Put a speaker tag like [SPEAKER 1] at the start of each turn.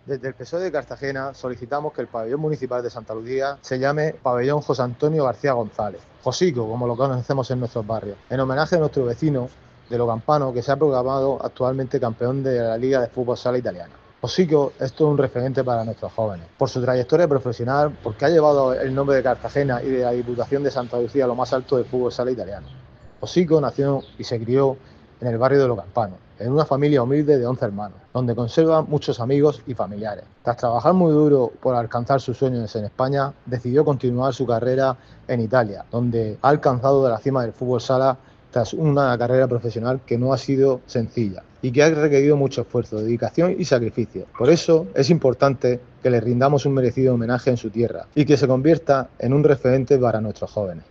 [SPEAKER 1] Desde el PSOE de Cartagena solicitamos que el pabellón municipal de Santa Lucía se llame Pabellón José Antonio García González, Josico, como lo conocemos en nuestros barrios, en homenaje a nuestro vecino de Lo Campano, que se ha proclamado actualmente campeón de la Liga de Fútbol Sala Italiana. Josico es todo un referente para nuestros jóvenes, por su trayectoria profesional, porque ha llevado el nombre de Cartagena y de la Diputación de Santa Lucía a lo más alto del fútbol sala italiano. Josico nació y se crió en el barrio de Lo Campano, en una familia humilde de 11 hermanos, donde conserva muchos amigos y familiares. Tras trabajar muy duro por alcanzar sus sueños en España, decidió continuar su carrera en Italia, donde ha alcanzado de la cima del fútbol sala tras una carrera profesional que no ha sido sencilla y que ha requerido mucho esfuerzo, dedicación y sacrificio. Por eso es importante que le rindamos un merecido homenaje en su tierra y que se convierta en un referente para nuestros jóvenes.